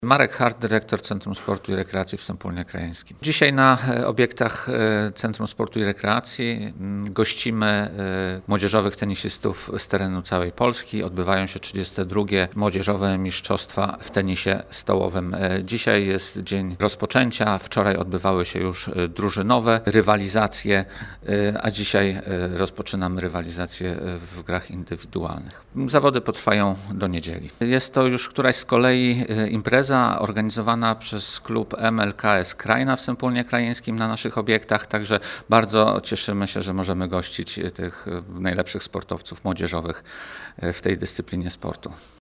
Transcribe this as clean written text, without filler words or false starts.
Marek Hart, dyrektor Centrum Sportu i Rekreacji w Sępólnie Krajeńskim. Dzisiaj na obiektach Centrum Sportu i Rekreacji gościmy młodzieżowych tenisistów z terenu całej Polski. Odbywają się 32. Młodzieżowe Mistrzostwa w tenisie stołowym. Dzisiaj jest dzień rozpoczęcia, wczoraj odbywały się już drużynowe rywalizacje, a dzisiaj rozpoczynamy rywalizację w grach indywidualnych. Zawody potrwają do niedzieli. Jest to już któraś z kolei impreza organizowana przez klub MLKS Krajna w Sępólnie Krajeńskim na naszych obiektach, także bardzo cieszymy się, że możemy gościć tych najlepszych sportowców młodzieżowych w tej dyscyplinie sportu.